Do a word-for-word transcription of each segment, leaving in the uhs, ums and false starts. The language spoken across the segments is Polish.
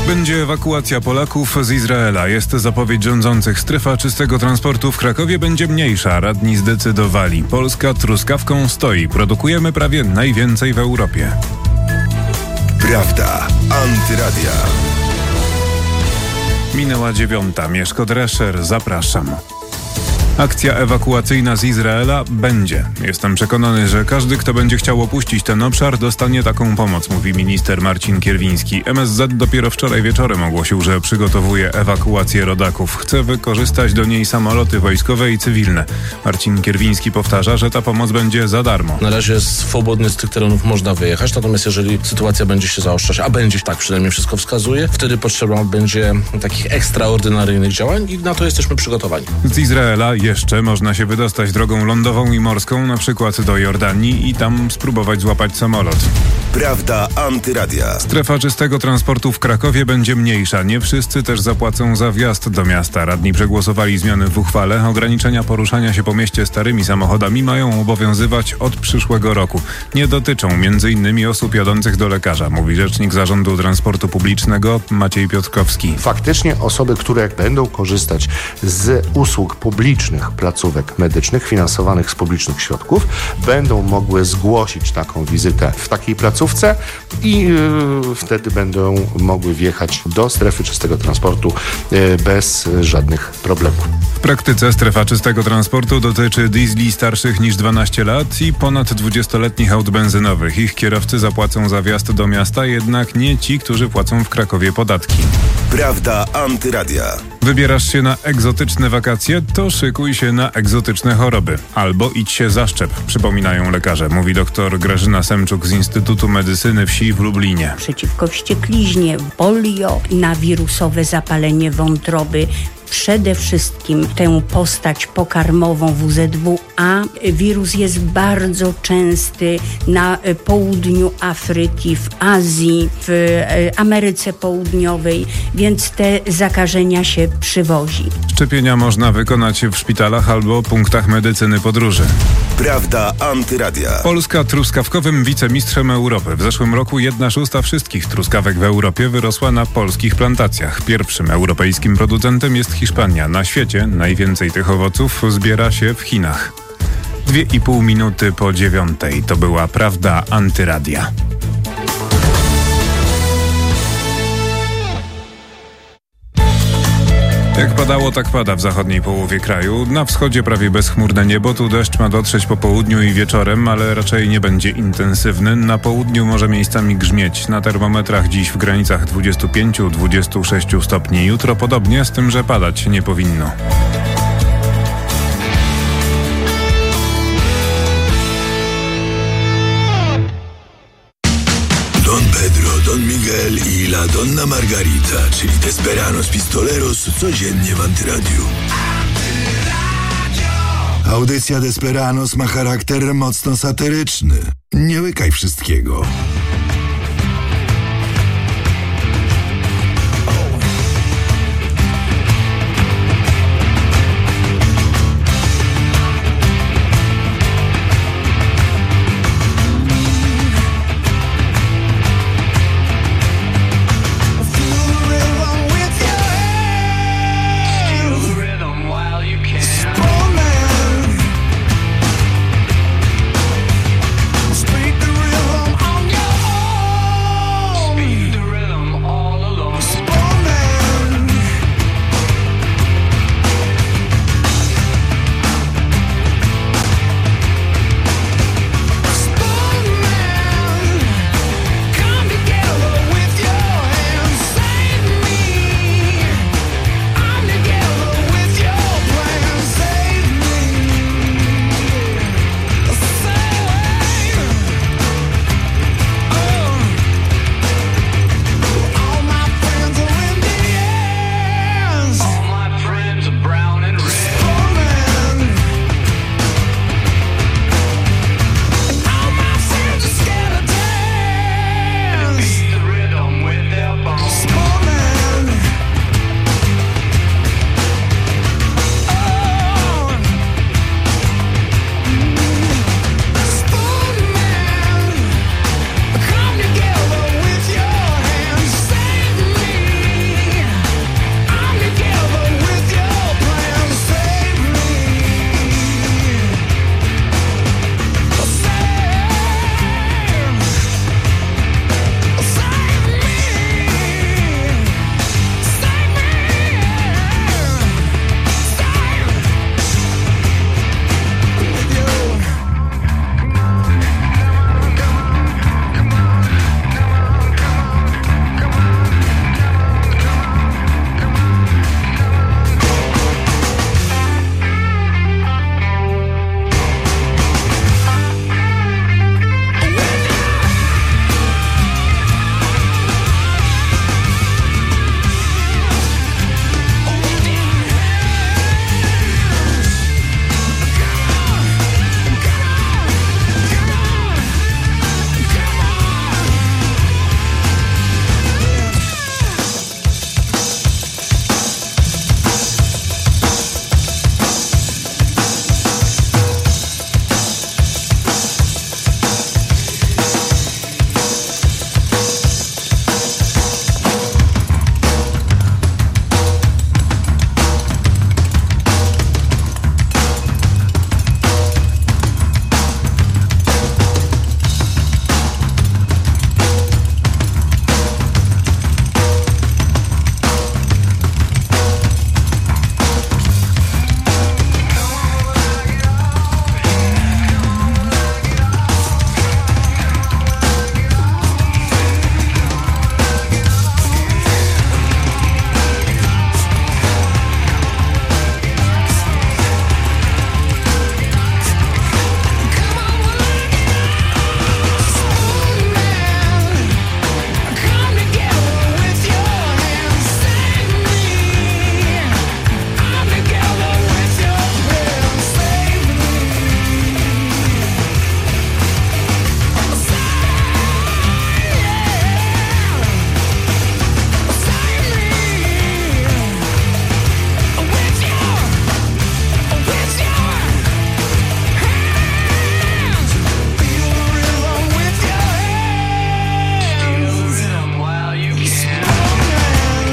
będzie ewakuacja Polaków z Izraela. Jest zapowiedź rządzących. Strefa czystego transportu w Krakowie będzie mniejsza. Radni zdecydowali. Polska truskawką stoi. Produkujemy prawie najwięcej w Europie. Prawda. Antyradia. Minęła dziewiąta. Mieszko Drescher. Zapraszam. Akcja ewakuacyjna z Izraela będzie. Jestem przekonany, że każdy, kto będzie chciał opuścić ten obszar, dostanie taką pomoc, mówi minister Marcin Kierwiński. M S Z dopiero wczoraj wieczorem ogłosił, że przygotowuje ewakuację rodaków. Chce wykorzystać do niej samoloty wojskowe i cywilne. Marcin Kierwiński powtarza, że ta pomoc będzie za darmo. Na razie swobodnie z tych terenów można wyjechać, natomiast jeżeli sytuacja będzie się zaostrzać, a będzie, tak przynajmniej wszystko wskazuje, wtedy potrzeba będzie takich ekstraordynaryjnych działań i na to jesteśmy przygotowani. Z Izraela jeszcze można się wydostać drogą lądową i morską, na przykład do Jordanii i tam spróbować złapać samolot. Prawda Antyradia. Strefa czystego transportu w Krakowie będzie mniejsza. Nie wszyscy też zapłacą za wjazd do miasta. Radni przegłosowali zmiany w uchwale. Ograniczenia poruszania się po mieście starymi samochodami mają obowiązywać od przyszłego roku. Nie dotyczą między innymi osób jadących do lekarza, mówi rzecznik Zarządu Transportu Publicznego Maciej Piotrkowski. Faktycznie osoby, które będą korzystać z usług publicznych placówek medycznych finansowanych z publicznych środków, będą mogły zgłosić taką wizytę w takiej placówce i yy, wtedy będą mogły wjechać do strefy czystego transportu yy, bez żadnych problemów. W praktyce strefa czystego transportu dotyczy diesli starszych niż dwanaście lat i ponad dwudziestoletnich aut benzynowych. Ich kierowcy zapłacą za wjazd do miasta, jednak nie ci, którzy płacą w Krakowie podatki. Prawda Antyradia. Wybierasz się na egzotyczne wakacje, to szykuj się na egzotyczne choroby. Albo idź się zaszczep, przypominają lekarze, mówi dr Grażyna Semczuk z Instytutu Medycyny Wsi w Lublinie. Przeciwko wściekliźnie, polio, na wirusowe zapalenie wątroby, przede wszystkim tę postać pokarmową W Z W A. Wirus jest bardzo częsty na południu Afryki, w Azji, w Ameryce Południowej, więc te zakażenia się przywozi. Szczepienia można wykonać w szpitalach albo punktach medycyny podróży. Prawda Antyradia. Polska truskawkowym wicemistrzem Europy. W zeszłym roku jedna szósta wszystkich truskawek w Europie wyrosła na polskich plantacjach. Pierwszym europejskim producentem jest Hiszpania. Na świecie najwięcej tych owoców zbiera się w Chinach. Dwie i pół minuty po dziewiątej. To była Prawda Antyradia. Jak padało, tak pada w zachodniej połowie kraju. Na wschodzie prawie bezchmurne niebo, tu deszcz ma dotrzeć po południu i wieczorem, ale raczej nie będzie intensywny. Na południu może miejscami grzmieć. Na termometrach dziś w granicach dwudziestu pięciu do dwudziestu sześciu stopni. Jutro podobnie, z tym, że padać nie powinno. Don Pedro, Don Miguel i La Donna Margarita, czyli Desperados Pistoleros, codziennie w Antyradiu. Audycja Desperados ma charakter mocno satyryczny. Nie łykaj wszystkiego. Speak the rhythm on your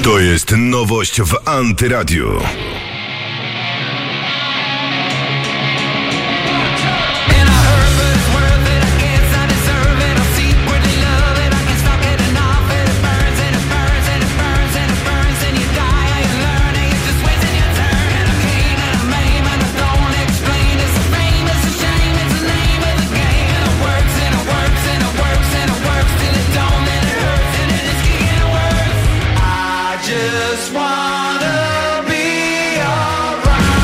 To jest nowość w Antyradiu. Just wanna be alright.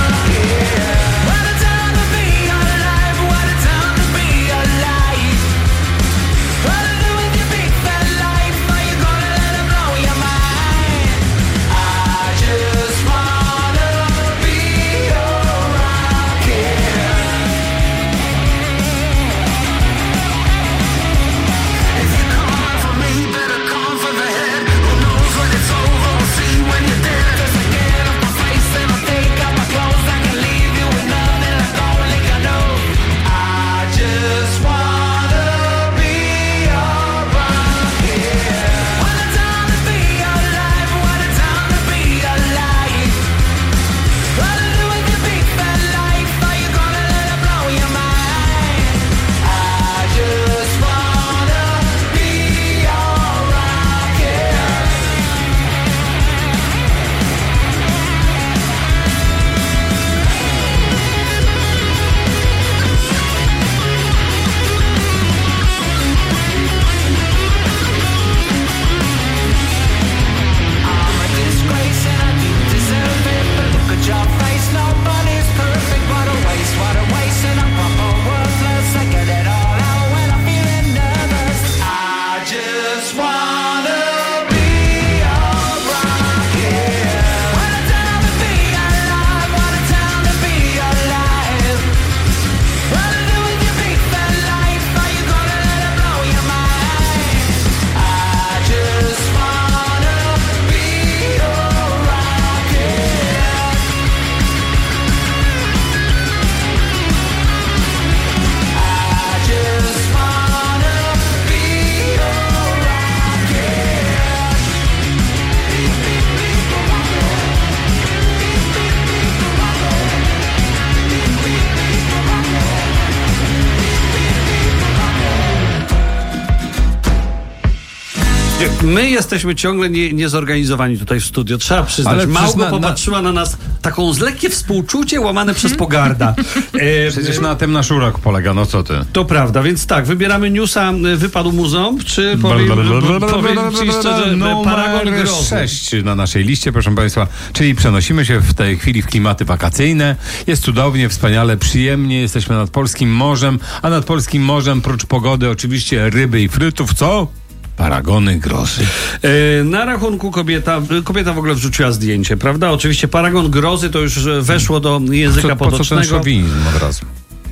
My jesteśmy ciągle nie, niezorganizowani tutaj w studio, trzeba przyznać. Ale Małgo na, popatrzyła na nas taką z lekkie współczucie łamane hmm? przez pogarda. E, Przecież na tym nasz urok polega, no co ty? To prawda, więc tak, wybieramy newsa, wypadł mu ząb, czy powiem, powiem ci szczerze, paragon grozy. sześć na naszej liście, proszę Państwa, czyli przenosimy się w tej chwili w klimaty wakacyjne. Jest cudownie, wspaniale, przyjemnie, jesteśmy nad polskim morzem, a nad polskim morzem, prócz pogody, oczywiście ryby i frytów, co? Paragony grozy. Yy, na rachunku kobieta, kobieta w ogóle wrzuciła zdjęcie, prawda? Oczywiście paragon grozy to już weszło do języka co, potocznego. Po co ten szowinizm od razu?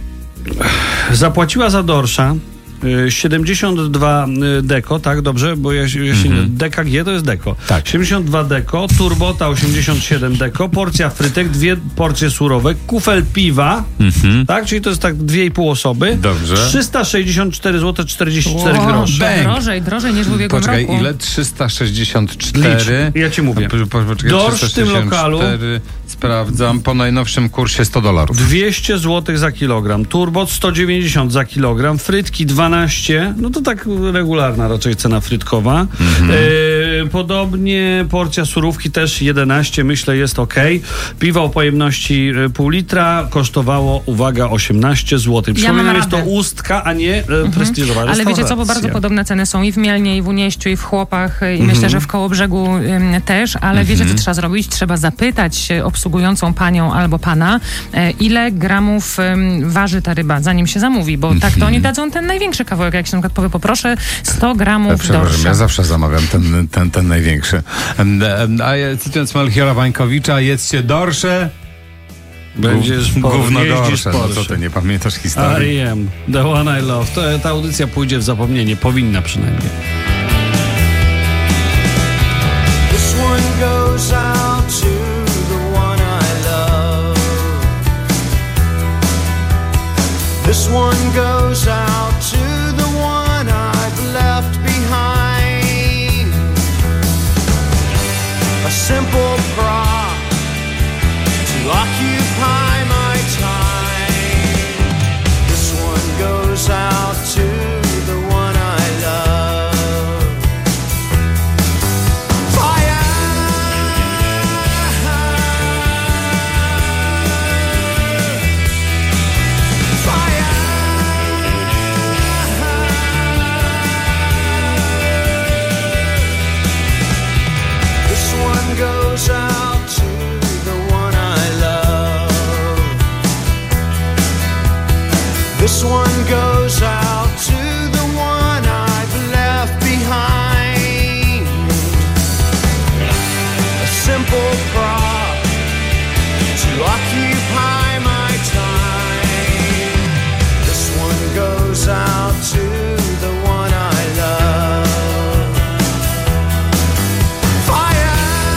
Zapłaciła za dorsza siedemdziesiąt dwa deko, tak, dobrze, bo ja, ja się, mm-hmm. D K G to jest deko. Tak. siedemdziesiąt dwa deko, turbota osiemdziesiąt siedem deko, porcja frytek, dwie porcje surówek, kufel piwa, mm-hmm. tak, czyli to jest tak dwie i pół osoby. Dobrze. trzysta sześćdziesiąt cztery złote czterdzieści cztery wow, grosze. Drożej, drożej niż w ubiegłym Poczekaj, roku. ile? trzysta sześćdziesiąt cztery. Licz, ja ci mówię. Po, po, poczekaj, dorsz w tym lokalu. Sprawdzam, po najnowszym kursie sto dolarów. dwieście złotych za kilogram, turbot sto dziewięćdziesiąt za kilogram, frytki dwanaście, no to tak regularna raczej cena frytkowa. Mm-hmm. E, podobnie porcja surówki też jedenaście, myślę jest ok. Piwo o pojemności pół litra kosztowało, uwaga, osiemnaście złotych. Przypominam, ja jest to ustka, a nie mm-hmm. prestiżowa Ale wiecie co, bo bardzo podobne ceny są i w Mielnie, i w Unieściu, i w Chłopach, i mm-hmm. myślę, że w Kołobrzegu ym, też, ale mm-hmm. wiecie co trzeba zrobić? Trzeba zapytać obsługującą panią albo pana, e, ile gramów ym, waży ta ryba, zanim się zamówi, bo mm-hmm. tak to oni dadzą ten największy kawałek, jak się na przykład powie, poproszę sto gramów dorsza. Ja zawsze zamawiam ten, ten, ten największy. A ja, cytując Melchiora Wańkowicza, jedzcie dorsze, będziesz gówno dorsze. No co ty, nie pamiętasz historii? R E M, The One I Love. To, ta audycja pójdzie w zapomnienie, powinna przynajmniej. This one goes out to the one I love. This one goes out to the one I've left behind. A one goes out to the one I've left behind. A simple prop to occupy my time. This one goes out to the one I love. Fire!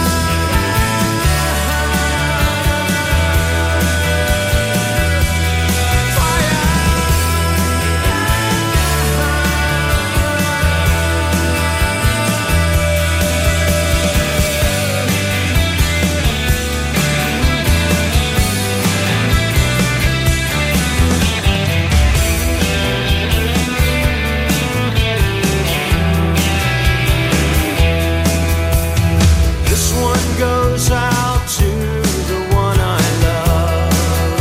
This one goes out to the one I love.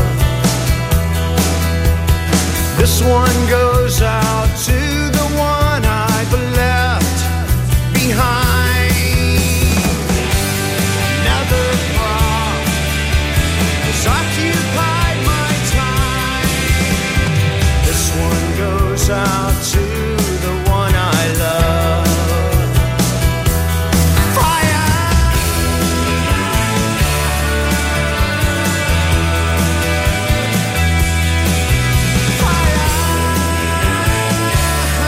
This one goes out to the one I've left behind. Another prop has occupied my time. This one goes out to the one I love. Fire!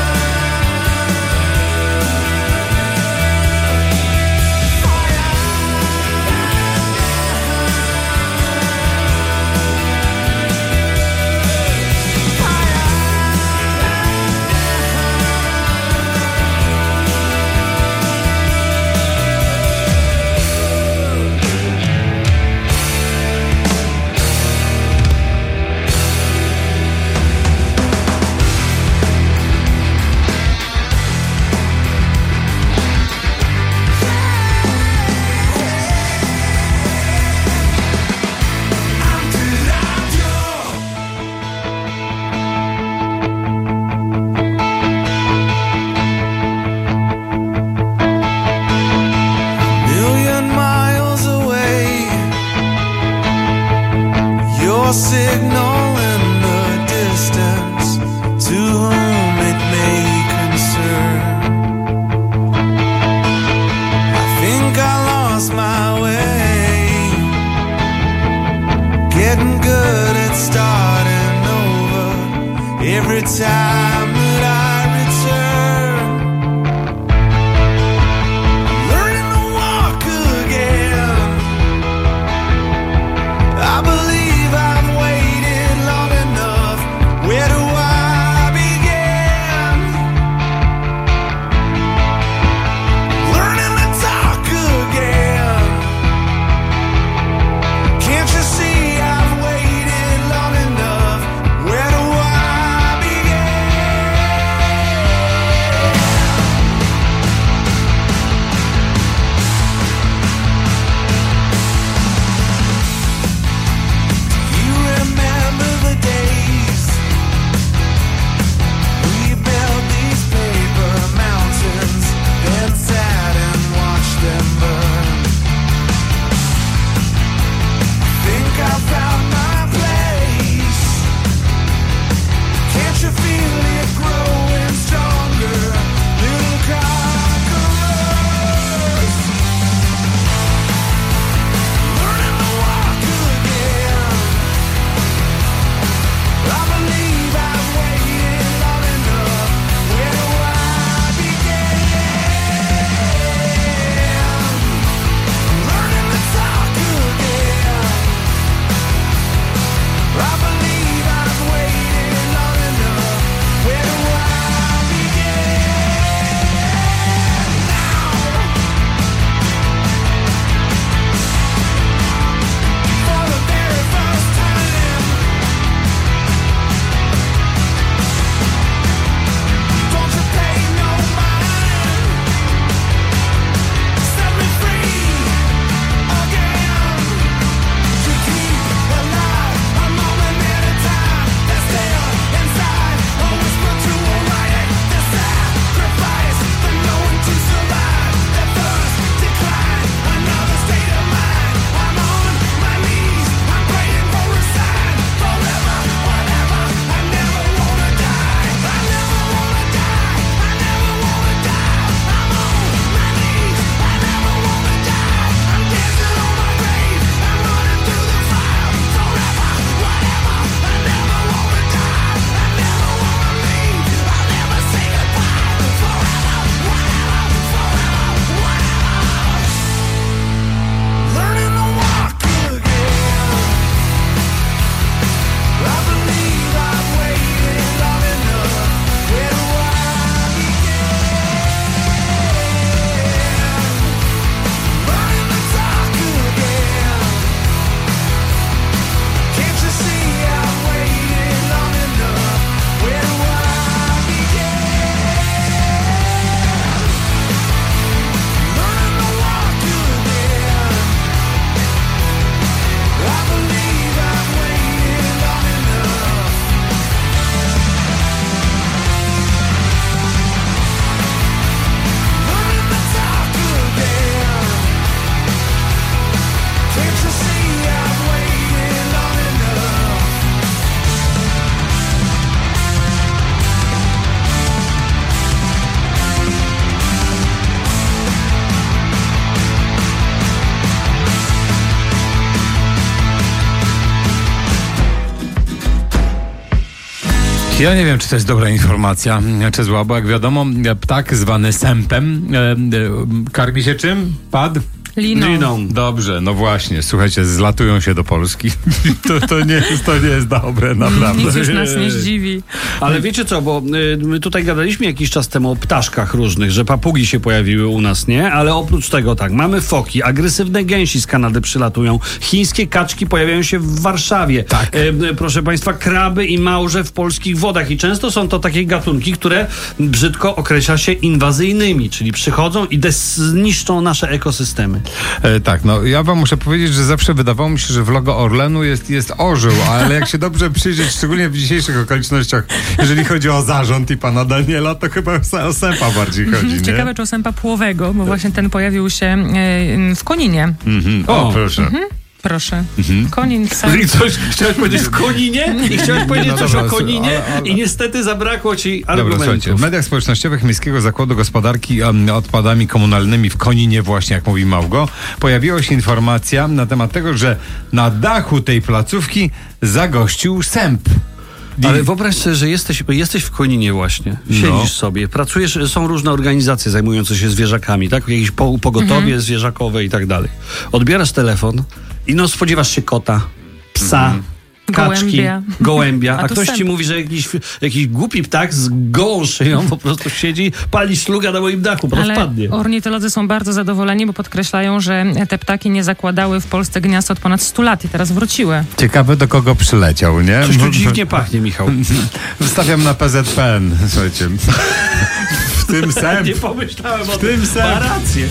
Ja nie wiem, czy to jest dobra informacja, czy zła, bo jak wiadomo, ptak zwany sępem e, e, karmi się czym? Pad? Liną. Liną. Dobrze, no właśnie, słuchajcie, zlatują się do Polski. to, to, nie jest, to nie jest dobre, naprawdę. Nic już nas nie zdziwi. Ale wiecie co, bo y, my tutaj gadaliśmy jakiś czas temu o ptaszkach różnych, że papugi się pojawiły u nas, nie? Ale oprócz tego tak, mamy foki, agresywne gęsi z Kanady przylatują, chińskie kaczki pojawiają się w Warszawie. Tak. Y, y, proszę państwa, kraby i małże w polskich wodach i często są to takie gatunki, które brzydko określa się inwazyjnymi, czyli przychodzą i des- zniszczą nasze ekosystemy. E, tak, no ja wam muszę powiedzieć, że zawsze wydawało mi się, że w logo Orlenu jest, jest orzeł, ale jak się dobrze przyjrzeć, szczególnie w dzisiejszych okolicznościach, jeżeli chodzi o zarząd i pana Daniela, to chyba o sępa bardziej chodzi, nie? Ciekawe, czy o sępa płowego, bo właśnie ten pojawił się e, w Koninie. Mhm. O, O, proszę. Mhm. Proszę. Mhm. Konin sam. I coś chciałeś powiedzieć w Koninie i chciałeś powiedzieć No coś dobra, o Koninie ale- ale- i niestety zabrakło ci Dobra, argumentów. słuchajcie, w mediach społecznościowych Miejskiego Zakładu Gospodarki um, odpadami komunalnymi w Koninie, właśnie jak mówi Małgo, pojawiła się informacja na temat tego, że na dachu tej placówki zagościł sęp. I- Ale wyobraź sobie, że jesteś, jesteś w Koninie właśnie, siedzisz No. sobie, pracujesz, są różne organizacje zajmujące się zwierzakami, tak? Jakieś po, pogotowie Mhm. zwierzakowe i tak dalej. Odbierasz telefon i no spodziewasz się kota, psa, kaczki, Gołębia. gołębia, a, A tu ktoś sęp. ci mówi, że jakiś, jakiś głupi ptak z gołą szyją po prostu siedzi, pali szluga na moim dachu, po prostu Ale wpadnie. ornitolodzy są bardzo zadowoleni, bo podkreślają, że te ptaki nie zakładały w Polsce gniazd od ponad stu lat i teraz wróciły. Ciekawe, do kogo przyleciał, nie? Coś tu dziwnie pachnie, Michał. Wstawiam na P Z P N, słuchajcie. W tym sęp. Nie pomyślałem o W tym tym. sęp. Ma rację.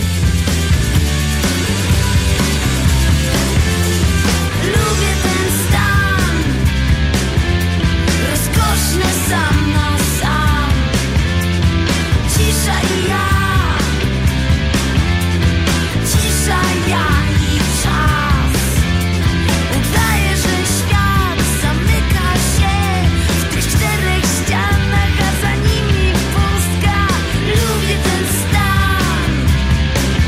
Lubię ten stan, rozkoszny sam na sam, cisza i ja, cisza ja i czas. Udaje, że świat zamyka się w tych czterech ścianach, a za nimi pustka. Lubię ten stan,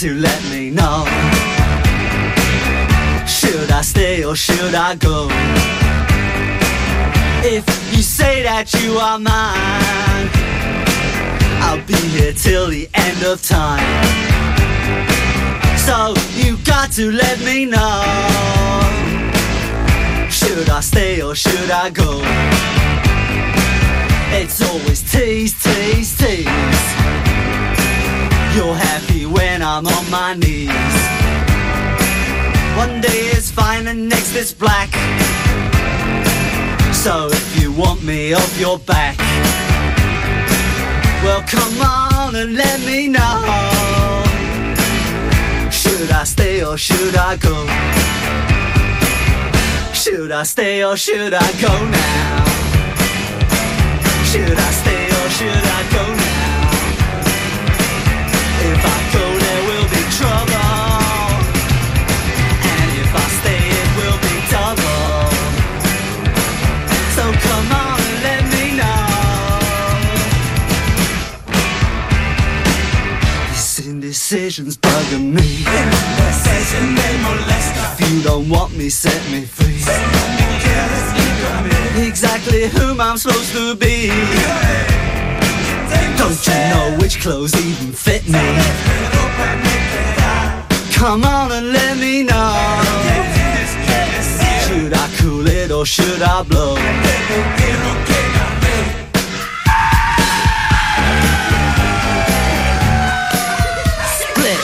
to let me know. Should I stay or should I go? If you say that you are mine, I'll be here till the end of time. So you got to let me know. Should I stay or should I go? It's always tease, tease, tease. You're happy when I'm on my knees. One day is fine and next is black. So if you want me off your back, well come on and let me know. Should I stay or should I go? Should I stay or should I go now? Should I stay or should I go now? If I go there will be trouble, and if I stay it will be double. So come on and let me know. This indecision's bugging me. If you don't want me, set me free. Exactly whom I'm supposed to be. Don't you know which clothes even fit me? Come on and let me know. Should I cool it or should I blow? Split.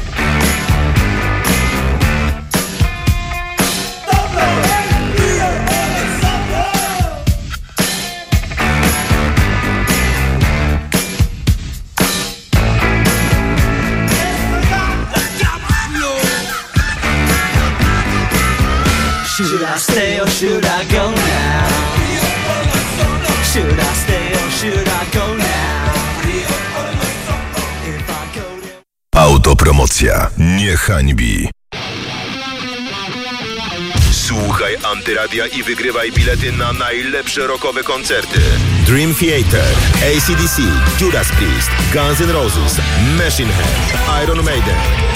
Should I stay or should I go now? Should I stay or should I go now? If I go there... Autopromocja nie hańbi. Słuchaj Antyradia i wygrywaj bilety na najlepsze rockowe koncerty. Dream Theater, A C D C, Judas Priest, Guns N' Roses, Machine Head, Iron Maiden.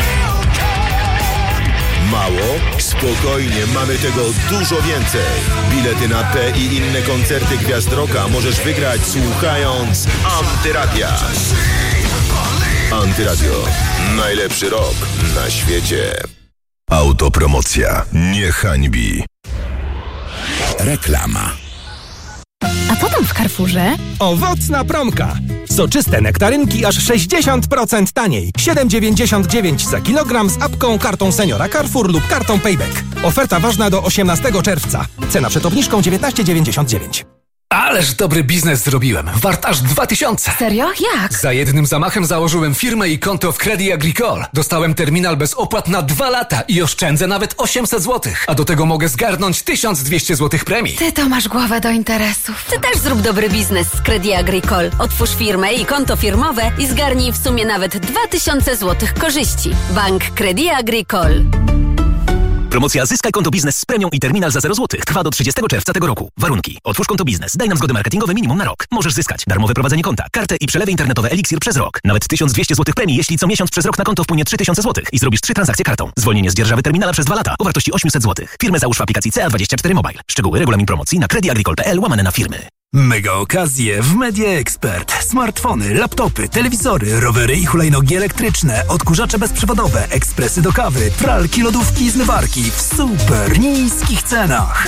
Mało? Spokojnie, mamy tego dużo więcej. Bilety na te i inne koncerty gwiazd rocka możesz wygrać słuchając Antyradia. Antyradio. Najlepszy rock na świecie. Autopromocja nie hańbi. Reklama. A co tam w Carrefourze? Owocna promka. Soczyste nektarynki aż sześćdziesiąt procent taniej. siedem dziewięćdziesiąt dziewięć za kilogram z apką, kartą seniora Carrefour lub kartą Payback. Oferta ważna do osiemnastego czerwca. Cena przed obniżką dziewiętnaście dziewięćdziesiąt dziewięć. Ależ dobry biznes zrobiłem. Wart aż dwa tysiące. Serio? Jak? Za jednym zamachem założyłem firmę i konto w Crédit Agricole. Dostałem terminal bez opłat na dwa lata i oszczędzę nawet osiemset złotych. A do tego mogę zgarnąć tysiąc dwieście złotych premii. Ty to masz głowę do interesów. Ty też zrób dobry biznes z Crédit Agricole. Otwórz firmę i konto firmowe i zgarnij w sumie nawet dwa tysiące złotych korzyści. Bank Crédit Agricole. Promocja Zyskaj konto biznes z premią i terminal za zero złotych trwa do trzydziestego czerwca tego roku. Warunki. Otwórz konto biznes. Daj nam zgody marketingowe minimum na rok. Możesz zyskać darmowe prowadzenie konta, kartę i przelewy internetowe Elixir przez rok. Nawet tysiąc dwieście złotych premii, jeśli co miesiąc przez rok na konto wpłynie trzy tysiące złotych i zrobisz trzy transakcje kartą. Zwolnienie z dzierżawy terminala przez dwa lata o wartości osiemset złotych. Firmę załóż w aplikacji C A dwadzieścia cztery Mobile. Szczegóły, regulamin promocji na creditagricole kropka p l łamane na firmy. Mega okazje w Media Expert. Smartfony, laptopy, telewizory, rowery i hulajnogi elektryczne, odkurzacze bezprzewodowe, ekspresy do kawy, pralki, lodówki i zmywarki w super niskich cenach.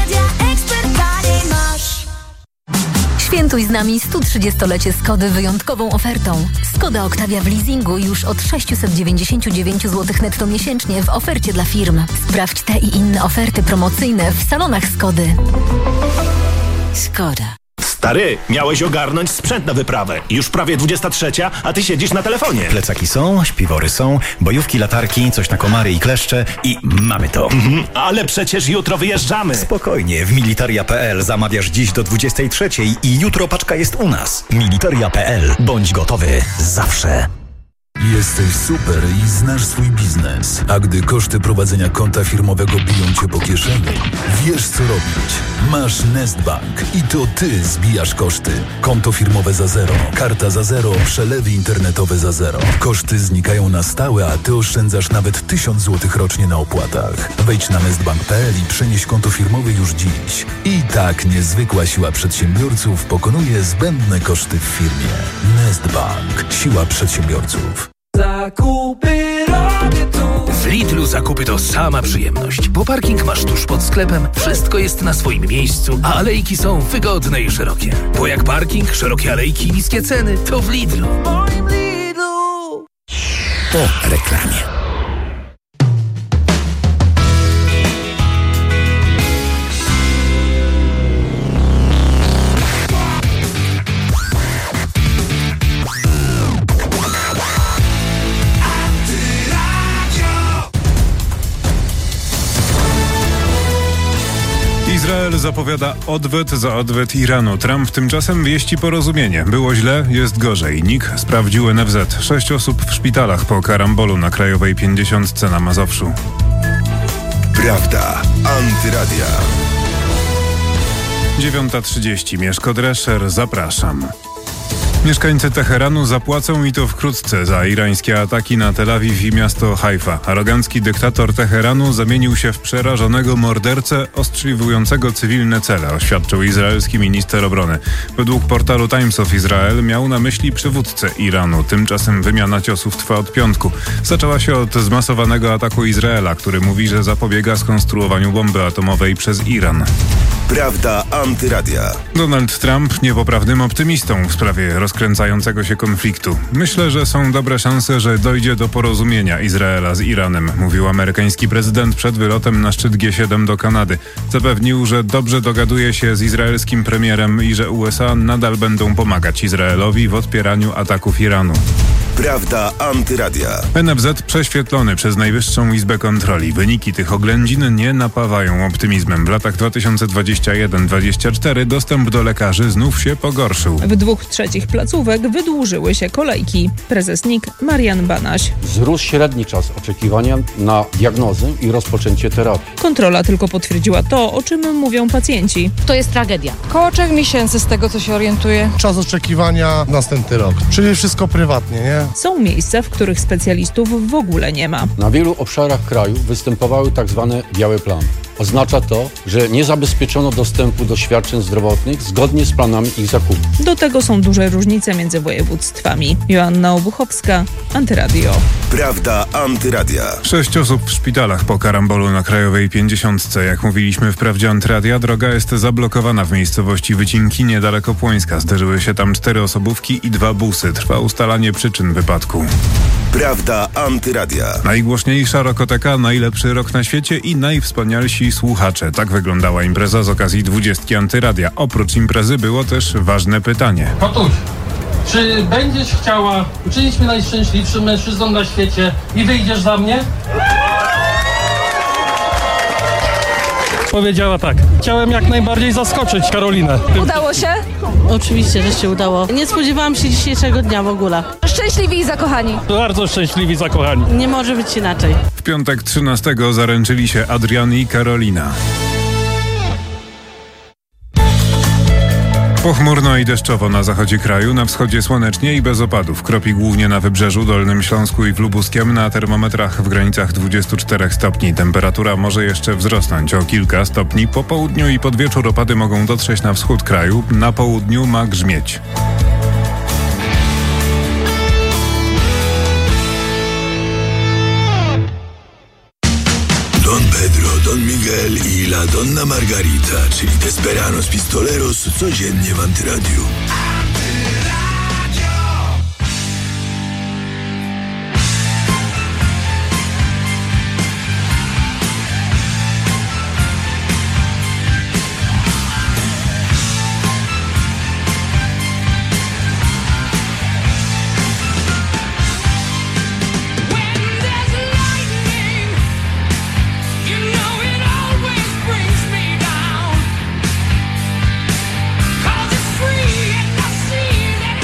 Świętuj z nami sto trzydziestolecie Skody wyjątkową ofertą. Skoda Octavia w leasingu już od sześćset dziewięćdziesiąt dziewięć złotych netto miesięcznie w ofercie dla firm. Sprawdź te i inne oferty promocyjne w salonach Skody. Skoda. Stary, miałeś ogarnąć sprzęt na wyprawę. Już prawie dwudziesta trzecia, a ty siedzisz na telefonie. Plecaki są, śpiwory są, bojówki, latarki, coś na komary i kleszcze i mamy to. Mhm, ale przecież jutro wyjeżdżamy. Spokojnie, w militaria kropka p l zamawiasz dziś do dwudziestej trzeciej i jutro paczka jest u nas. militaria kropka p l. Bądź gotowy zawsze. Jesteś super i znasz swój biznes. A gdy koszty prowadzenia konta firmowego biją cię po kieszeni, wiesz co robić. Masz Nestbank i to ty zbijasz koszty. Konto firmowe za zero, karta za zero, przelewy internetowe za zero. Koszty znikają na stałe, a ty oszczędzasz nawet tysiąc złotych rocznie na opłatach. Wejdź na nestbank kropka p l i przenieś konto firmowe już dziś. I tak niezwykła siła przedsiębiorców pokonuje zbędne koszty w firmie. Nestbank. Siła przedsiębiorców. Zakupy robię tu. W Lidlu zakupy to sama przyjemność, bo parking masz tuż pod sklepem, wszystko jest na swoim miejscu, a alejki są wygodne i szerokie. Bo jak parking, szerokie alejki i niskie ceny, to w Lidlu. W moim Lidlu. Po reklamie. Izrael zapowiada odwet za odwet Iranu. Trump tymczasem wieści porozumienie. Było źle, jest gorzej. N I K sprawdził N F Z. Sześć osób w szpitalach po karambolu na Krajowej pięćdziesiątce na Mazowszu. Prawda. Antyradia. dziewiąta trzydzieści. Mieszko Drescher. Zapraszam. Mieszkańcy Teheranu zapłacą i to wkrótce za irańskie ataki na Tel Awiw i miasto Haifa. Arogancki dyktator Teheranu zamienił się w przerażonego mordercę ostrzeliwującego cywilne cele, oświadczył izraelski minister obrony. Według portalu Times of Israel miał na myśli przywódcę Iranu. Tymczasem wymiana ciosów trwa od piątku. Zaczęła się od zmasowanego ataku Izraela, który mówi, że zapobiega skonstruowaniu bomby atomowej przez Iran. Prawda Antyradia. Donald Trump niepoprawnym optymistą w sprawie rozkręcającego się konfliktu. Myślę, że są dobre szanse, że dojdzie do porozumienia Izraela z Iranem, mówił amerykański prezydent przed wylotem na szczyt G siedem do Kanady. Zapewnił, że dobrze dogaduje się z izraelskim premierem i że U S A nadal będą pomagać Izraelowi w odpieraniu ataków Iranu. Prawda Antyradia. N F Z prześwietlony przez Najwyższą Izbę Kontroli. Wyniki tych oględzin nie napawają optymizmem. W latach dwa tysiące dwudziestym pierwszym do dwudziestego czwartego dostęp do lekarzy znów się pogorszył. W dwóch trzecich placówek wydłużyły się kolejki. Prezes N I K Marian Banaś. Wzrósł średni czas oczekiwania na diagnozę i rozpoczęcie terapii. Kontrola tylko potwierdziła to, o czym mówią pacjenci. To jest tragedia. Koło trzech miesięcy z tego, co się orientuję. Czas oczekiwania następny rok, czyli wszystko prywatnie, nie? Są miejsca, w których specjalistów w ogóle nie ma. Na wielu obszarach kraju występowały tak zwane białe plamy. Oznacza to, że nie zabezpieczono dostępu do świadczeń zdrowotnych zgodnie z planami ich zakupu. Do tego są duże różnice między województwami. Joanna Obuchowska, Antyradio. Prawda Antyradia. Sześć osób w szpitalach po karambolu na Krajowej pięćdziesiątce. Jak mówiliśmy w Prawdzie Antyradia, droga jest zablokowana w miejscowości Wycinki niedaleko Płońska. Zderzyły się tam cztery osobówki i dwa busy. Trwa ustalanie przyczyn wypadku. Prawda Antyradia. Najgłośniejsza rokoteka, najlepszy rok na świecie i najwspanialsi słuchacze. Tak wyglądała impreza z okazji dwudziestki Antyradia. Oprócz imprezy było też ważne pytanie. Kotuś, czy będziesz chciała uczynić mnie najszczęśliwszym mężczyzną na świecie i wyjdziesz za mnie? Powiedziała tak. Chciałem jak najbardziej zaskoczyć Karolinę. Udało się? Oczywiście, że się udało. Nie spodziewałam się dzisiejszego dnia w ogóle. Szczęśliwi i zakochani. Bardzo szczęśliwi i zakochani. Nie może być inaczej. W piątek trzynastego zaręczyli się Adrian i Karolina. Pochmurno i deszczowo na zachodzie kraju, na wschodzie słonecznie i bez opadów. Kropi głównie na Wybrzeżu, Dolnym Śląsku i w Lubuskiem, na termometrach w granicach dwudziestu czterech stopni. Temperatura może jeszcze wzrosnąć o kilka stopni. Po południu i pod wieczór opady mogą dotrzeć na wschód kraju. Na południu ma grzmieć. Don Pedro, Don Miguel i la Donna Margarita, czyli Desperados Pistoleros, codziennie w Antyradiu. Free and I see that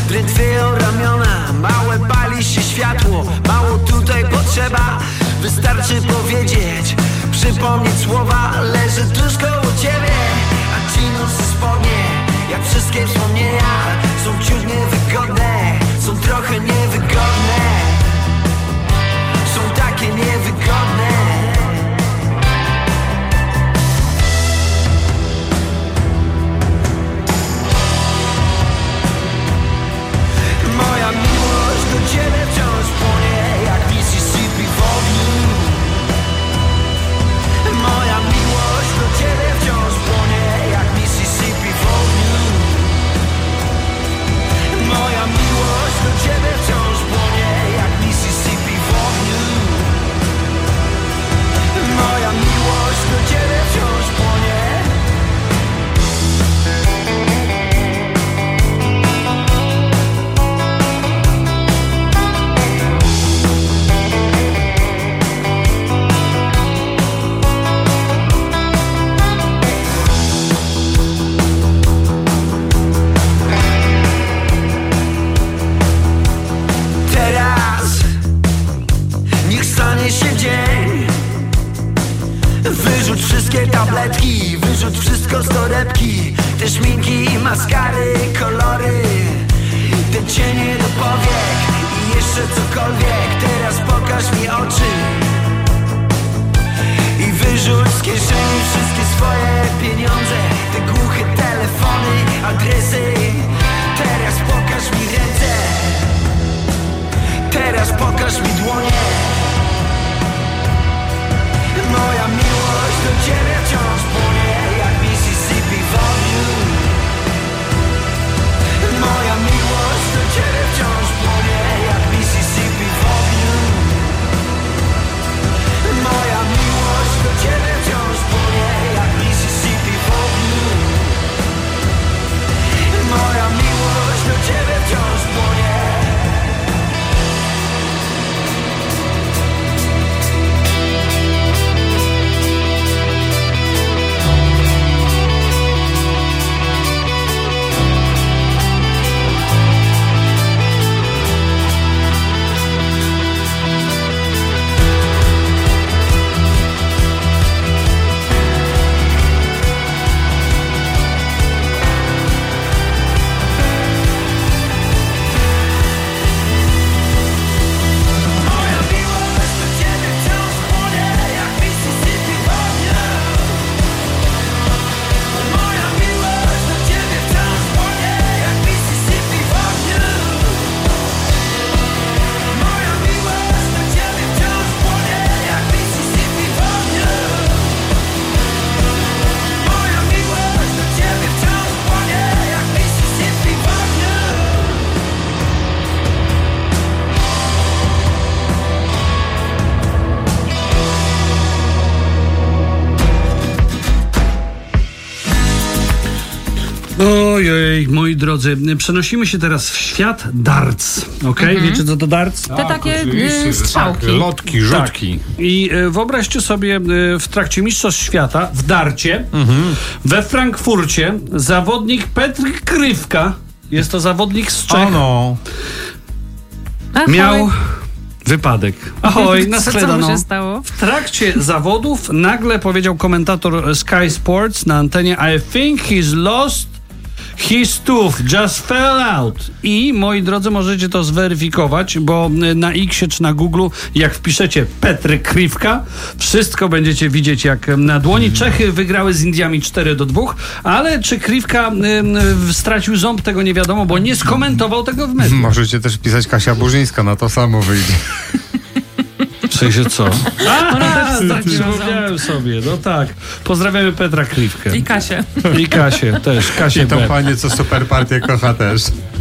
drętwieją ramiona, małe pali się światło, mało tutaj potrzeba. Wystarczy powiedzieć, przypomnieć słowa, leży tuż koło ciebie. A ci nosy spodnie, jak wszystkie wspomnienia, są ciut niewygodne, są trochę niewygodne, są takie niewygodne. Moja miłość do ciebie wciąż płonie jak Mississippi w ogniu. Moja miłość do ciebie wciąż płonie jak Mississippi w ogniu. Moja miłość do ciebie wciąż płonie jak Mississippi w ogniu. Moja miłość do ciebie wciąż płonie. Się dzień. Wyrzuć wszystkie tabletki, wyrzuć wszystko z torebki, te szminki, maskary, kolory, te cienie do powiek i jeszcze cokolwiek. Teraz pokaż mi oczy i wyrzuć z kieszeni wszystkie swoje pieniądze, te głuche telefony, adresy. Teraz pokaż mi ręce, teraz pokaż mi dłonie. Moja miłość do ciebie wciąż płonie jak Mississippi w ogniu. Moja miłość do ciebie wciąż płonie jak Mississippi w ogniu. Moja miłość do ciebie wciąż płonie jak Mississippi w ogniu. Moja miłość do ciebie wciąż płonie. Ojej, moi drodzy, przenosimy się teraz w świat darts, okej? Okay? Mhm. Wiecie, co to darts? Te tak, takie y, strzałki. Tak, lotki, rzutki. Tak. I y, wyobraźcie sobie y, w trakcie Mistrzostw Świata w darcie mhm. we Frankfurcie zawodnik Petr Krywka, jest to zawodnik z Czech, no. miał wypadek. Ahoj, na co, co mu się stało? W trakcie zawodów nagle powiedział komentator Sky Sports na antenie: I think he's lost his tooth, just fell out. I, moi drodzy, możecie to zweryfikować, bo na Xie czy na Google'u, jak wpiszecie Petr Krywka, wszystko będziecie widzieć jak na dłoni. Czechy wygrały z Indiami cztery do dwóch, ale czy Krywka y, y, stracił ząb, tego nie wiadomo, bo nie skomentował tego w mediach. Możecie też pisać Kasia Burzyńska, na to samo wyjdzie. W sensie co? A, Ona też tak przypomniałem sobie, no tak. Pozdrawiamy Petra Krywkę. I Kasię. I Kasię też, Kasię I tą B. panię, co super partię kocha też.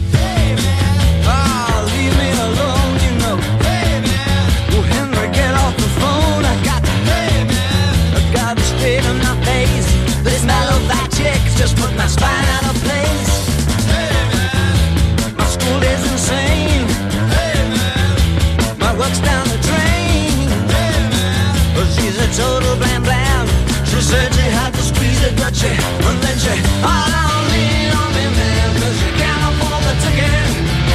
Total blam blam. She said she had to squeeze it, but she, and then she, oh, don't lean on me, man, 'cause you can't afford the ticket.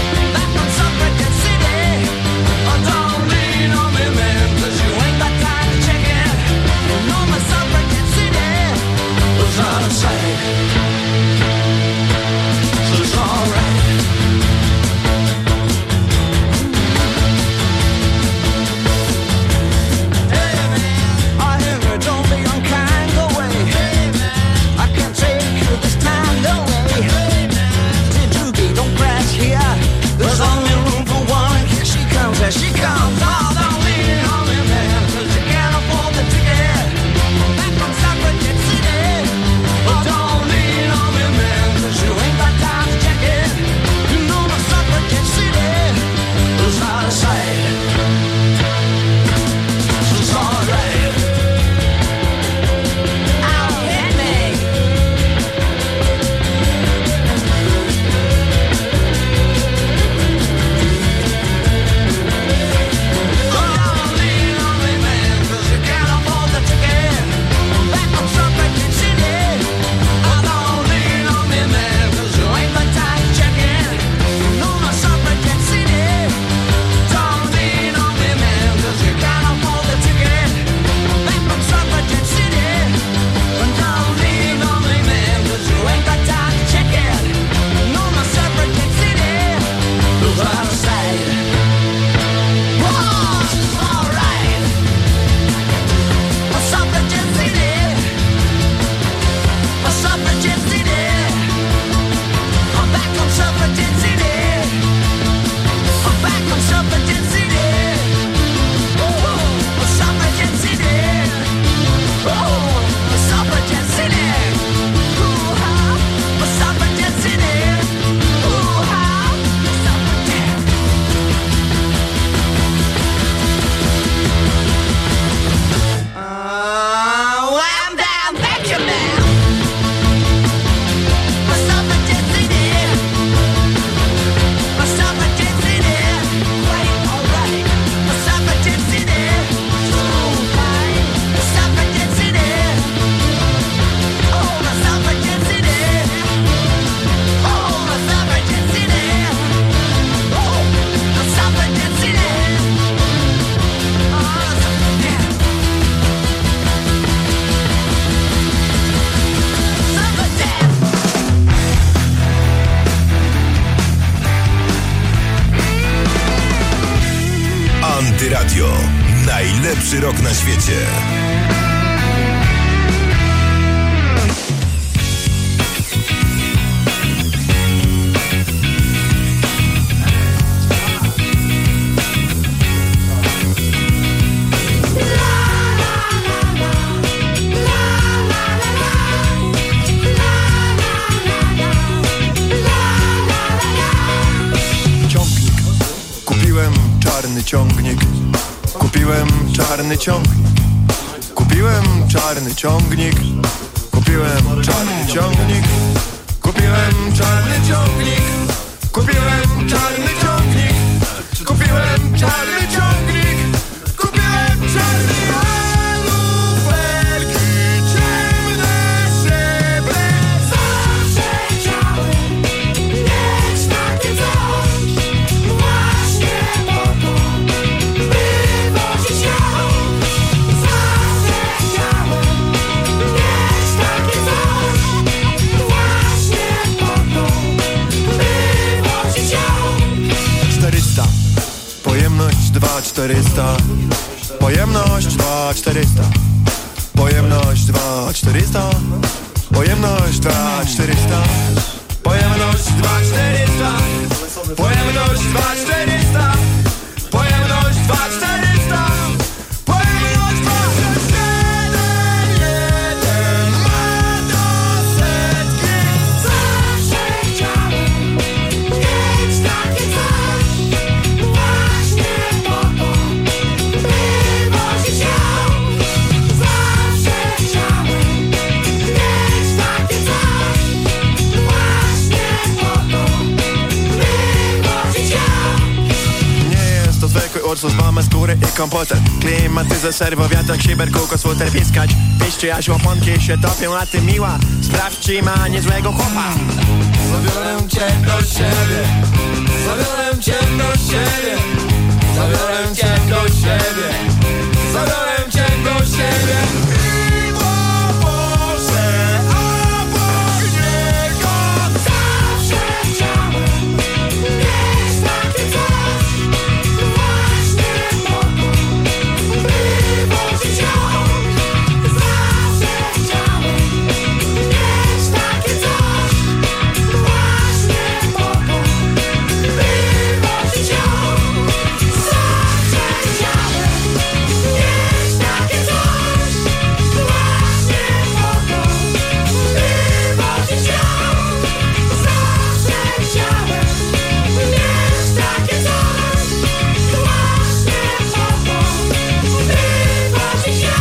Radio. Najlepszy rok na świecie. Czarny ciągnik, kupiłem czarny ciągnik, kupiłem czarny ciągnik, kupiłem czarny ciągnik, kupiłem czarny ciągnik, kupiłem czarny ciągnik, kupiłem czarny ciągnik, kupiłem czarny luferki, ciemne szyby. Zawsze chciałem mieć takie coś, właśnie po to, by wozić ją. Zawsze chciałem mieć takie coś, właśnie po to, by wozić ją. czterysta, pojemność dwa czterysta, pojemność dwa czterysta, pojemność dwa czterysta, pojemność dwa czterysta, pojemność dwa czterysta, pojemność dwa czterysta, pojemność dwa czterysta, pojemność dwa jeden ma do setki. Zawsze chciałem mieć takie coś, właśnie po to, by wozić ją. Zawsze chciałem mieć takie coś, właśnie po to, by wozić ją. Nie jest to zwykły Ursus, mamy skóry i komputer, klimatyzer, serwo, wiatrak, siberkółko, sweter, piskać, piszczy, aż łaponki się topią, a ty miła, sprawdź, czy ma niezłego chłopa. Zabiorę cię do siebie, zabiorę cię do siebie, zabiorę cię do siebie, zabiorę cię do siebie. Miło Boże, obok niego. Zawsze chciałem mieć takie coś, właśnie po to, by wozić ją. Zawsze chciałem mieć takie coś, właśnie po to, by wozić ją. Zawsze chciałem mieć takie coś, właśnie po to, by wozić ją. Zawsze chciałem mieć takie coś, właśnie po to, by wozić ją.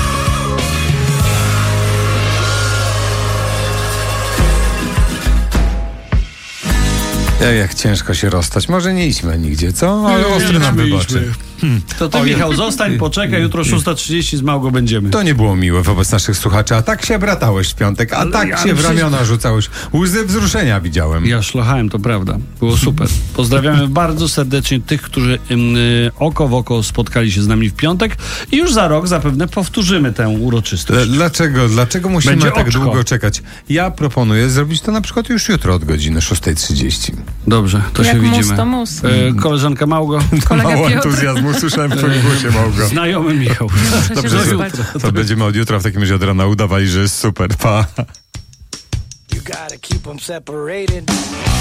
Ja, jak ciężko się rozstać. Może nie idźmy nigdzie, co? Ale Nie, ostry nam idźmy, wybaczy. idźmy. Hmm. To ty, Oj, Michał, zostań, poczekaj, jutro szósta trzydzieści z Małgo będziemy. To nie było miłe wobec naszych słuchaczy, a tak się bratałeś w piątek, a Ale tak ja się w przecież- ramiona rzucałeś. Łzy wzruszenia widziałem. Ja szlochałem, to prawda. Było super. Pozdrawiamy bardzo serdecznie tych, którzy ym, y, oko w oko spotkali się z nami w piątek i już za rok zapewne powtórzymy tę uroczystość. L- Dlaczego? Dlaczego musimy Będzie tak oczko. długo czekać? Ja proponuję zrobić to na przykład już jutro od godziny szósta trzydzieści. Dobrze, to Jak się mus, widzimy. to mus. E, koleżanka Małgo. Kolega Mało Piotr. entuzjazmu słyszałem w twoim głosie, Małgo. Znajomy Michał. Muszę się Dobrze, wyspać. to, to będziemy od jutra w takim razie od rana udawali, że jest super. Pa. You gotta keep them separated.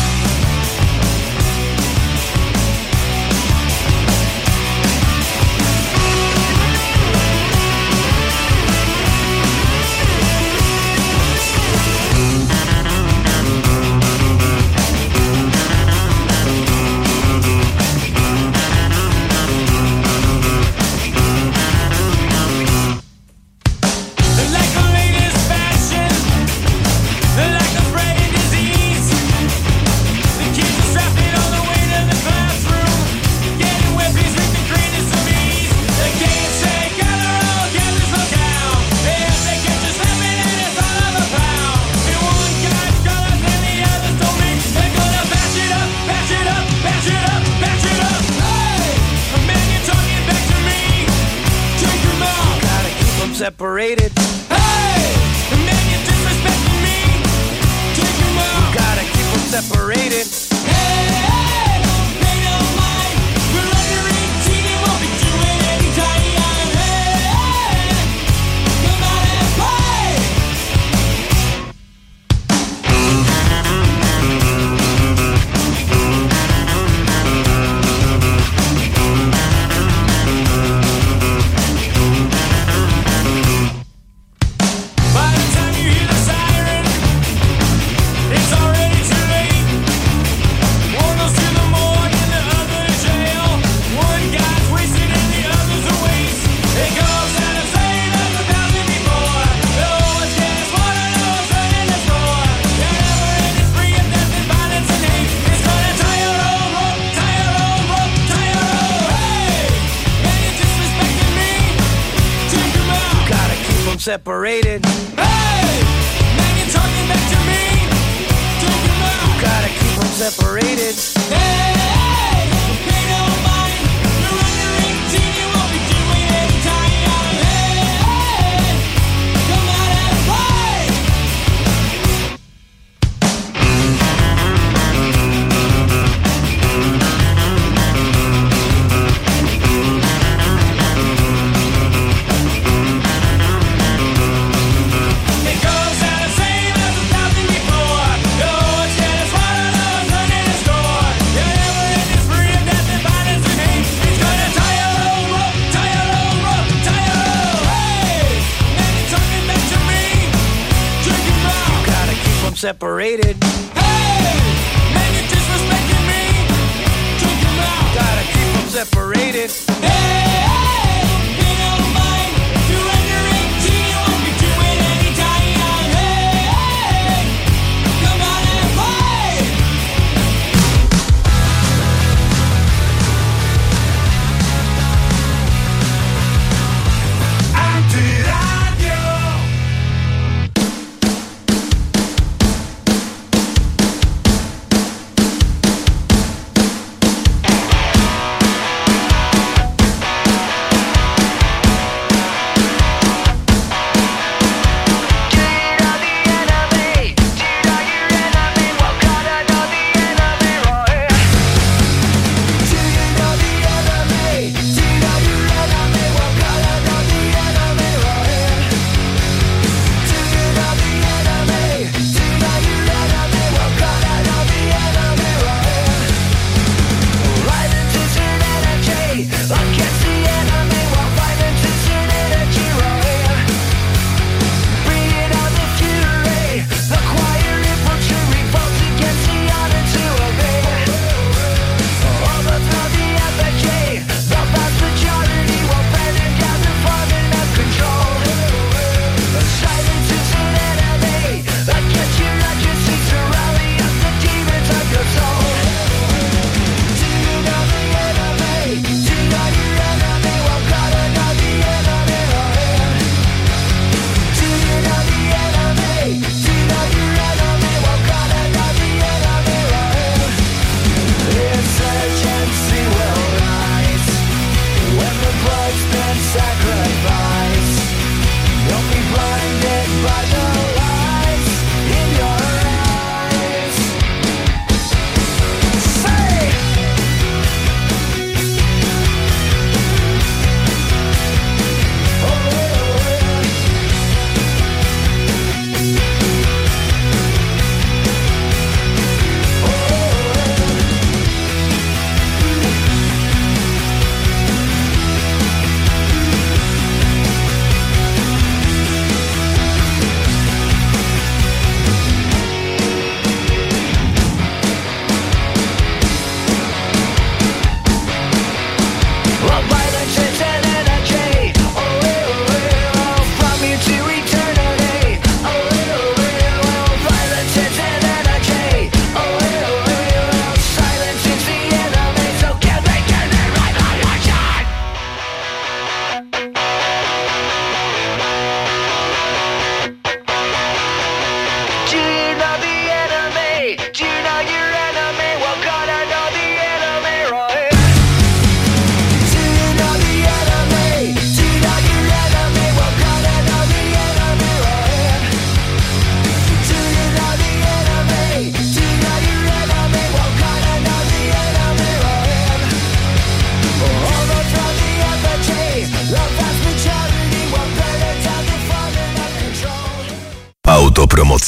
They're like the latest fashion. They're like the spreading disease. The kids are strapping on the way to the classroom, getting weapons with the greatest of ease. They can't say gather all, gather slow down. If they catch us slapping and it's all of a pound. And one guy's colors and the others don't mix. They're gonna bash it up, bash it up, bash it up, bash it up. Hey, a man, you're talking back to me. Take your mouth. Gotta keep them separated. Hey, a man, you're disrespecting me. Take your mouth. Gotta keep them separated. Hey, hey, don't pay no mind. We're under eighteen and won't be doing any time. Hey, hey, come out and play. By the time you hear the siren, it's already too late. One goes to the morgue and the other to jail. One guy's wasted and the other's a waste. It goes out of saying as a thousand before. No one's getting slaughtered, no one's running the store. Your never ending spree of death and violence and hate. It's gonna tie your own rope, tie your own rope, tie your own. Hey, man, you're disrespecting me. Take your mouth. Gotta keep them separated. Hey, man, you're talking back to me. Take your mouth. Gotta keep them separated. Hey, hey, don't pay no mind. You're under eighteen, you won't be doing any time. Hey, hey, come out and play. It goes out the same as a thousand before. No one's getting slaughtered, no one's running the store. Your never ending spree of death and violence and hate. It's gonna tie your own rope, tie your own rope, tie your own. Hey, man, you're talking back to me. Drink your mouth. Gotta keep them separated. Hey, man, you're disrespecting me. Drink your mouth. Gotta keep them separated. Hey, hey, don't pay no mind. You're under eighteen, you won't be doing any time. Hey, hey, come out and play. Antyradio.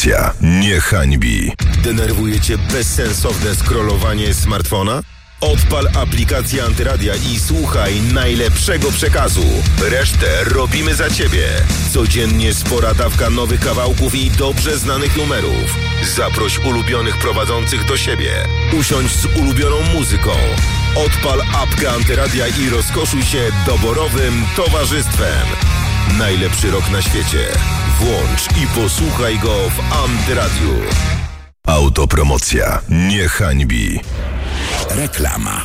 Autopromocja nie hańbi. Denerwuje cię bezsensowne scrollowanie smartfona? Odpal aplikację Antyradia i słuchaj najlepszego przekazu. Resztę robimy za ciebie. Codziennie spora dawka nowych kawałków i dobrze znanych numerów. Zaproś ulubionych prowadzących do siebie. Usiądź z ulubioną muzyką. Odpal apkę Antyradia i rozkoszuj się doborowym towarzystwem. Najlepszy rok na świecie. Włącz i posłuchaj go w Antyradiu. Autopromocja nie hańbi. Reklama.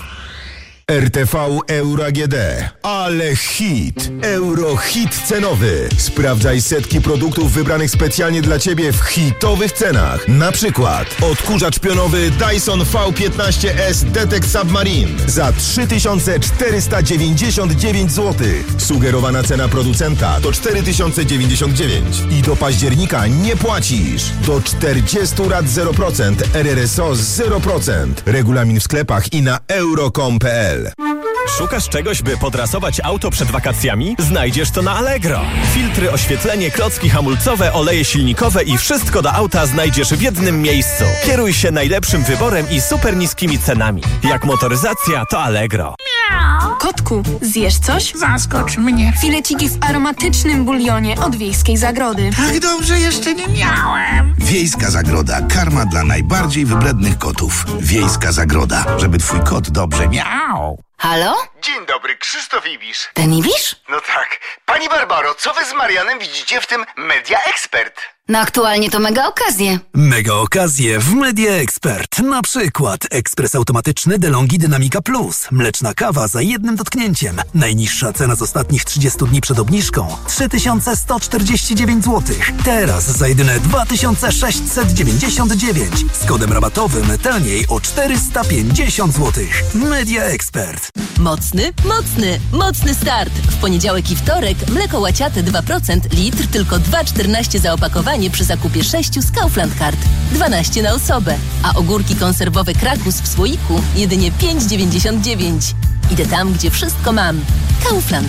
R T V Euro A G D. Ale hit! Eurohit cenowy. Sprawdzaj setki produktów wybranych specjalnie dla Ciebie w hitowych cenach. Na przykład odkurzacz pionowy Dyson V piętnaście S Detect Submarine za trzy tysiące czterysta dziewięćdziesiąt dziewięć złotych. Sugerowana cena producenta to cztery tysiące dziewięćdziesiąt dziewięć. I do października nie płacisz. Do czterdzieści rat zero procent, R R S O zero procent. Regulamin w sklepach i na euro kropka com kropka p l. Szukasz czegoś, by podrasować auto przed wakacjami? Znajdziesz to na Allegro. Filtry, oświetlenie, klocki hamulcowe, oleje silnikowe i wszystko do auta znajdziesz w jednym miejscu. Kieruj się najlepszym wyborem i super niskimi cenami. Jak motoryzacja, to Allegro. Kotku, zjesz coś? Zaskocz mnie. Fileciki w aromatycznym bulionie od Wiejskiej Zagrody. Tak dobrze jeszcze nie miałem. Wiejska Zagroda. Karma dla najbardziej wybrednych kotów. Wiejska Zagroda. Żeby twój kot dobrze miał. Halo? Dzień dobry, Krzysztof Ibisz. Ten Ibisz? No tak. Pani Barbaro, co wy z Marianem widzicie w tym Media Expert? No aktualnie to mega okazje. Mega okazje w Media Expert. Na przykład ekspres automatyczny DeLonghi Dynamica Plus. Mleczna kawa za jednym dotknięciem. Najniższa cena z ostatnich trzydziestu dni przed obniżką trzy tysiące sto czterdzieści dziewięć złotych. Teraz za jedyne dwa tysiące sześćset dziewięćdziesiąt dziewięć. Z kodem rabatowym taniej o czterysta pięćdziesiąt złotych. Media Expert. Mocny, mocny, mocny start. W poniedziałek i wtorek mleko łaciate dwa procent, litr tylko dwa czternaście za opakowanie przy zakupie sześciu z Kaufland Card. dwanaście na osobę. A ogórki konserwowe Krakus w słoiku jedynie pięć dziewięćdziesiąt dziewięć. Idę tam, gdzie wszystko mam. Kaufland.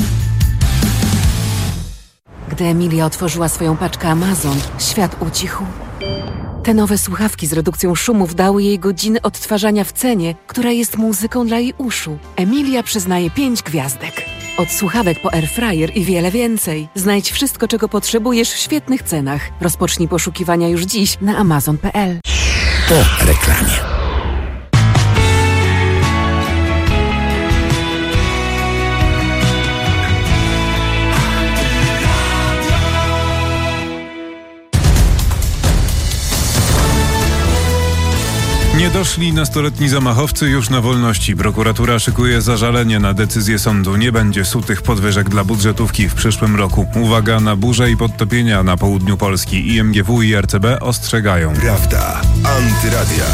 Gdy Emilia otworzyła swoją paczkę Amazon, świat ucichł. Te nowe słuchawki z redukcją szumów dały jej godziny odtwarzania w cenie, która jest muzyką dla jej uszu. Emilia przyznaje pięć gwiazdek. Od słuchawek po airfryer i wiele więcej. Znajdź wszystko, czego potrzebujesz w świetnych cenach. Rozpocznij poszukiwania już dziś na amazon kropka p l. Po reklamie. Niedoszli nastoletni zamachowcy już na wolności. Prokuratura szykuje zażalenie na decyzję sądu. Nie będzie sutych podwyżek dla budżetówki w przyszłym roku. Uwaga na burze i podtopienia na południu Polski. I M G W i R C B ostrzegają. Prawda. Antyradia.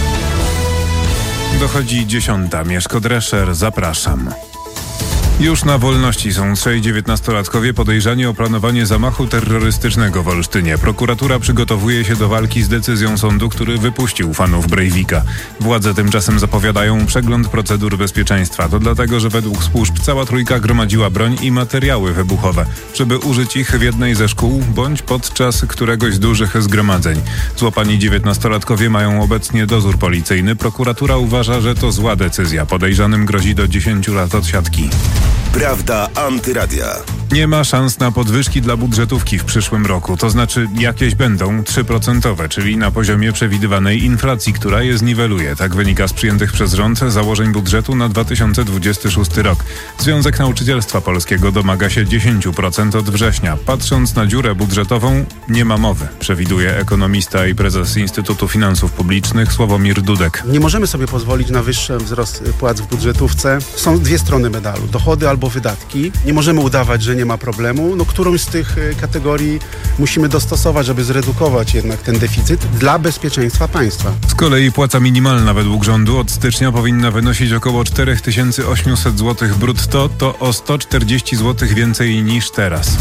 Dochodzi dziesiąta. Mieszko Drescher. Zapraszam. Już na wolności są trzej dziewiętnastolatkowie podejrzani o planowanie zamachu terrorystycznego w Olsztynie. Prokuratura przygotowuje się do walki z decyzją sądu, który wypuścił fanów Breivika. Władze tymczasem zapowiadają przegląd procedur bezpieczeństwa. To dlatego, że według służb cała trójka gromadziła broń i materiały wybuchowe, żeby użyć ich w jednej ze szkół bądź podczas któregoś z dużych zgromadzeń. Złapani dziewiętnastolatkowie mają obecnie dozór policyjny. Prokuratura uważa, że to zła decyzja. Podejrzanym grozi do dziesięciu lat odsiadki. Prawda Antyradia. Nie ma szans na podwyżki dla budżetówki w przyszłym roku. To znaczy jakieś będą trzy procent, czyli na poziomie przewidywanej inflacji, która je zniweluje. Tak wynika z przyjętych przez rząd założeń budżetu na dwa tysiące dwudziesty szósty rok. Związek Nauczycielstwa Polskiego domaga się dziesięć procent od września. Patrząc na dziurę budżetową, nie ma mowy, przewiduje ekonomista i prezes Instytutu Finansów Publicznych Sławomir Dudek. Nie możemy sobie pozwolić na wyższy wzrost płac w budżetówce. Są dwie strony medalu. Dochody albo wydatki. Nie możemy udawać, że nie ma problemu. No, którąś z tych kategorii musimy dostosować, żeby zredukować jednak ten deficyt dla bezpieczeństwa państwa. Z kolei płaca minimalna według rządu od stycznia powinna wynosić około cztery tysiące osiemset złotych brutto, to o sto czterdzieści złotych więcej niż teraz.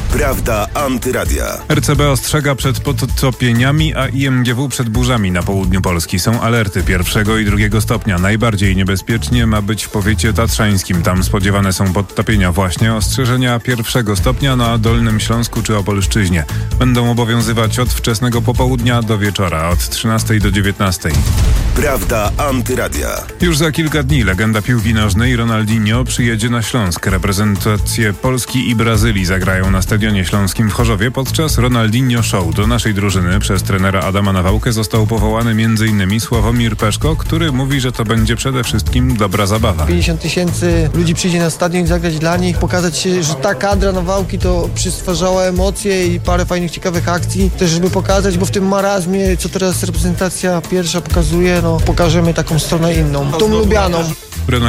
Prawda Antyradia. R C B ostrzega przed podtopieniami, a I M G W przed burzami na południu Polski. Są alerty pierwszego i drugiego stopnia. Najbardziej niebezpiecznie ma być w powiecie tatrzańskim. Tam spodziewane są podtopienia właśnie. Ostrzeżenia pierwszego stopnia na Dolnym Śląsku czy Opolszczyźnie będą obowiązywać od wczesnego popołudnia do wieczora, od trzynastej do dziewiętnastej. Prawda Antyradia. Już za kilka dni legenda piłki nożnej Ronaldinho przyjedzie na Śląsk. Reprezentacje Polski i Brazylii zagrają na Stadionie Śląskim w Chorzowie podczas Ronaldinho Show. Do naszej drużyny przez trenera Adama Nawałkę został powołany między innymi Sławomir Peszko, który mówi, że to będzie przede wszystkim dobra zabawa. pięćdziesiąt tysięcy ludzi przyjdzie na stadion zagrać dla nich, pokazać się, że ta kadra Nawałki to przystwarzała emocje i parę fajnych, ciekawych akcji. Też żeby pokazać, bo w tym marazmie, co teraz reprezentacja pierwsza pokazuje, no pokażemy taką stronę inną, tą lubianą.